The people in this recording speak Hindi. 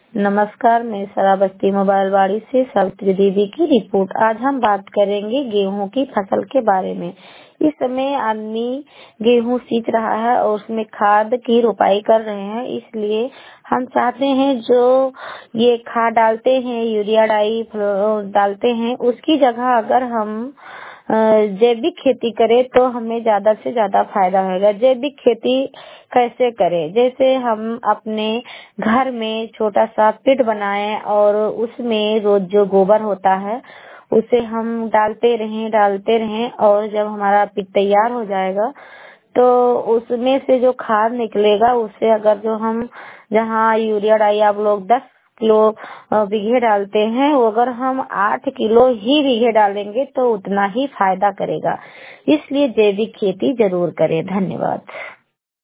नमस्कार, मैं श्रावस्ती मोबाइल वाड़ी से सावित्री दीदी की रिपोर्ट। आज हम बात करेंगे गेहूं की फसल के बारे में। इस समय आदमी गेहूं सींच रहा है और उसमें खाद की रोपाई कर रहे हैं, इसलिए हम चाहते हैं जो ये खाद डालते हैं, यूरिया डाई डालते हैं, उसकी जगह अगर हम जैविक खेती करें तो हमें ज्यादा से ज्यादा फायदा होगा। जैविक खेती कैसे करें? जैसे हम अपने घर में छोटा सा पिट बनाएं और उसमें रोज जो गोबर होता है उसे हम डालते रहें और जब हमारा पिट तैयार हो जाएगा तो उसमें से जो खाद निकलेगा उससे अगर जो हम जहाँ यूरिया डाई आप लोग 10 किलो बीघे डालते हैं, वो अगर हम 8 किलो ही बीघे डालेंगे तो उतना ही फायदा करेगा। इसलिए जैविक खेती जरूर करें। धन्यवाद।